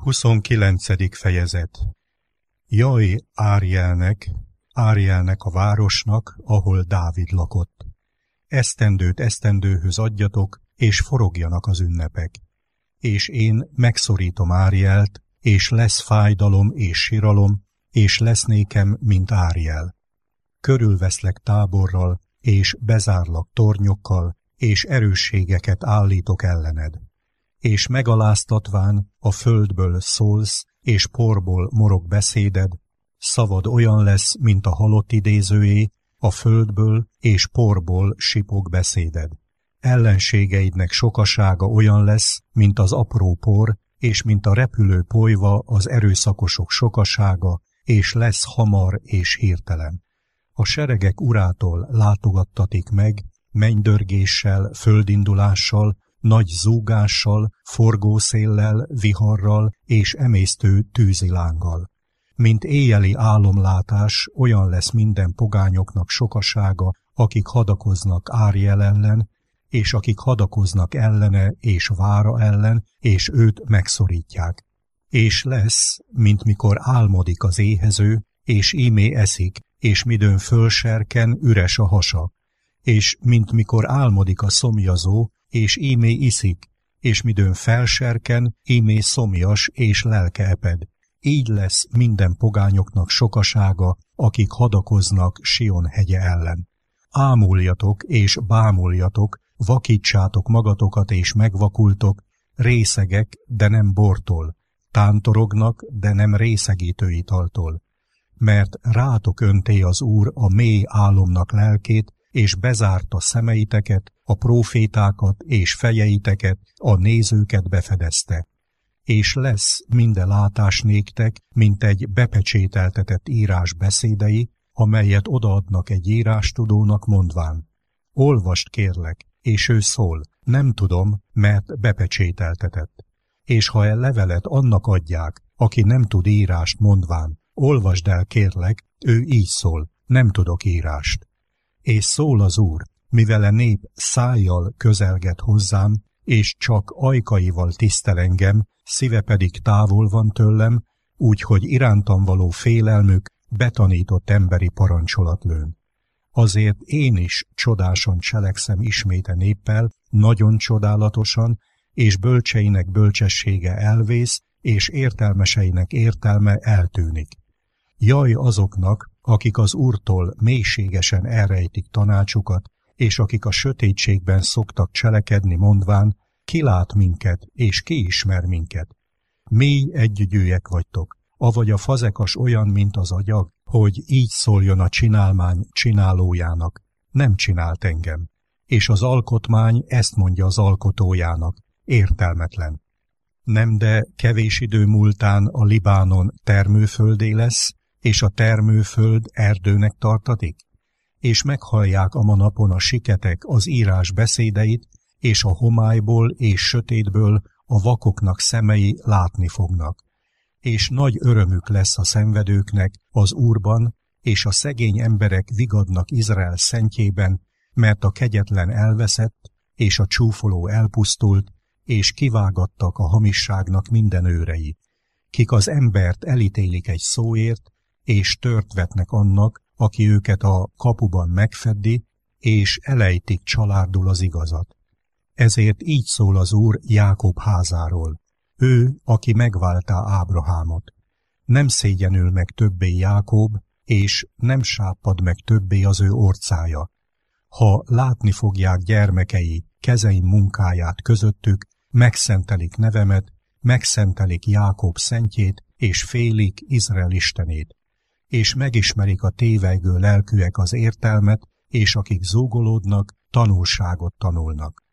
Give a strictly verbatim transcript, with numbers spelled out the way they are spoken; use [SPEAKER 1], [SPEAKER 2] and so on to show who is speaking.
[SPEAKER 1] huszonkilencedik fejezet. Jaj Árielnek, Árielnek a városnak, ahol Dávid lakott. Esztendőt esztendőhöz adjatok, és forogjanak az ünnepek. És én megszorítom Árielt, és lesz fájdalom és siralom, és lesz nékem, mint Áriel. Körülveszlek táborral, és bezárlak tornyokkal, és erősségeket állítok ellened. És megaláztatván a földből szólsz, és porból morog beszéded, szavad olyan lesz, mint a halott idézőjé, a földből és porból sipog beszéded. Ellenségeidnek sokasága olyan lesz, mint az apró por, és mint a repülő polyva az erőszakosok sokasága, és lesz hamar és hirtelen. A seregek urától látogattatik meg, mennydörgéssel, földindulással, nagy zúgással, forgószéllel, viharral és emésztő tűzilánggal. Mint éjjeli álomlátás, olyan lesz minden pogányoknak sokasága, akik hadakoznak Áriel ellen, és akik hadakoznak ellene és vára ellen, és őt megszorítják. És lesz, mint mikor álmodik az éhező, és ímé eszik, és midőn fölserken üres a hasa, és mint mikor álmodik a szomjazó, és ímé iszik, és midőn felserken, ímé szomjas és lelke eped. Így lesz minden pogányoknak sokasága, akik hadakoznak Sion hegye ellen. Ámuljatok és bámuljatok, vakítsátok magatokat és megvakultok, részegek, de nem bortól, tántorognak, de nem részegítő italtól. Mert rátok önté az Úr a mély álomnak lelkét, és bezárta szemeiteket, a prófétákat és fejeiteket, a nézőket befedezte. És lesz minden látás néktek, mint egy bepecsételtetett írás beszédei, amelyet odaadnak egy írástudónak mondván. Olvasd kérlek, és ő szól, nem tudom, mert bepecsételtetett. És ha e levelet annak adják, aki nem tud írást mondván, olvasd el kérlek, ő így szól, nem tudok írást. És szól az Úr, mivel a nép szájjal közelget hozzám, és csak ajkaival tisztel engem, szíve pedig távol van tőlem, úgyhogy irántam való félelmük betanított emberi parancsolat lőn. Azért én is csodásan cselekszem ismét a néppel, nagyon csodálatosan, és bölcseinek bölcsessége elvész, és értelmeseinek értelme eltűnik. Jaj azoknak, akik az Úrtól mélységesen elrejtik tanácsukat, és akik a sötétségben szoktak cselekedni mondván, ki lát minket, és ki ismer minket. Mély együgyűek vagytok, avagy a fazekas olyan, mint az agyag, hogy így szóljon a csinálmány csinálójának, nem csinált engem. És az alkotmány ezt mondja az alkotójának, értelmetlen. Nem de kevés idő múltán a Libánon termőföldé lesz, és a termőföld erdőnek tartatik? És meghallják a ma napon a siketek az írás beszédeit, és a homályból és sötétből a vakoknak szemei látni fognak. És nagy örömük lesz a szenvedőknek az Úrban, és a szegény emberek vigadnak Izrael szentjében, mert a kegyetlen elveszett, és a csúfoló elpusztult, és kivágattak a hamisságnak minden őrei, kik az embert elítélik egy szóért, és tört vetnek annak, aki őket a kapuban megfeddi, és elejtik csalárdul az igazat. Ezért így szól az Úr Jákob házáról, ő, aki megváltá Ábrahámot. Nem szégyenül meg többé Jákob, és nem sáppad meg többé az ő orcája. Ha látni fogják gyermekei kezeim munkáját közöttük, megszentelik nevemet, megszentelik Jákob szentjét, és félik Izrael istenét. És megismerik a tévejgő lelkűek az értelmet, és akik zúgolódnak, tanulságot tanulnak.